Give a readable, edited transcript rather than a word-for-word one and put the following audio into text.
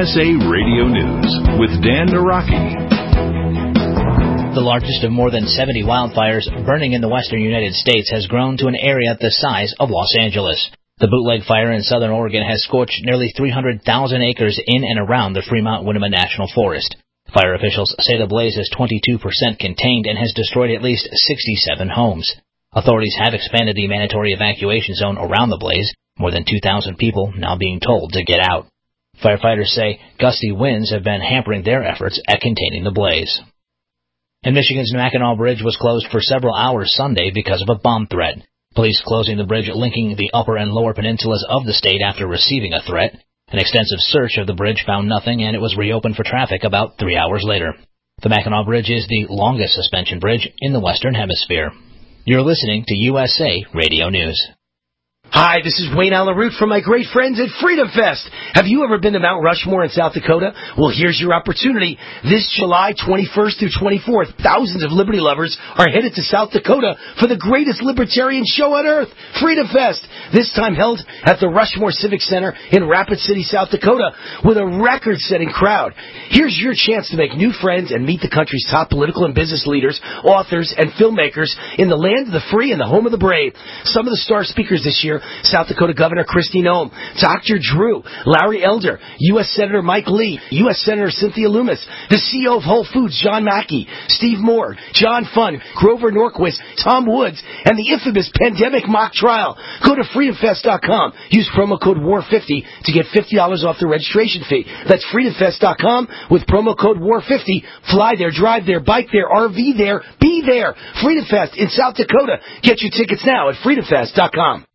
USA Radio News with Dan Naraki. The largest of more than 70 wildfires burning in the western United States has grown to an area the size of Los Angeles. The Bootleg Fire in southern Oregon has scorched nearly 300,000 acres in and around the Fremont-Winema National Forest. Fire officials say the blaze is 22% contained and has destroyed at least 67 homes. Authorities have expanded the mandatory evacuation zone around the blaze, more than 2,000 people now being told to get out. Firefighters say gusty winds have been hampering their efforts at containing the blaze. And Michigan's Mackinac Bridge was closed for several hours Sunday because of a bomb threat. Police closing the bridge linking the upper and lower peninsulas of the state after receiving a threat. An extensive search of the bridge found nothing, and it was reopened for traffic about 3 hours later. The Mackinac Bridge is the longest suspension bridge in the Western Hemisphere. You're listening to USA Radio News. Hi, this is Wayne Allen Root from my great friends at Freedom Fest. Have you ever been to Mount Rushmore in South Dakota? Well, here's your opportunity. This July 21st through 24th, thousands of liberty lovers are headed to South Dakota for the greatest libertarian show on earth, Freedom Fest. This time held at the Rushmore Civic Center in Rapid City, South Dakota, with a record-setting crowd. Here's your chance to make new friends and meet the country's top political and business leaders, authors, and filmmakers in the land of the free and the home of the brave. Some of the star speakers this year: South Dakota Governor Kristi Noem, Dr. Drew, Larry Elder, U.S. Senator Mike Lee, U.S. Senator Cynthia Lummis, the CEO of Whole Foods, John Mackey, Steve Moore, John Funn, Grover Norquist, Tom Woods, and the infamous Pandemic Mock Trial. Go to freedomfest.com. Use promo code WAR50 to get $50 off the registration fee. That's freedomfest.com with promo code WAR50. Fly there, drive there, bike there, RV there, be there. Freedom Fest in South Dakota. Get your tickets now at freedomfest.com.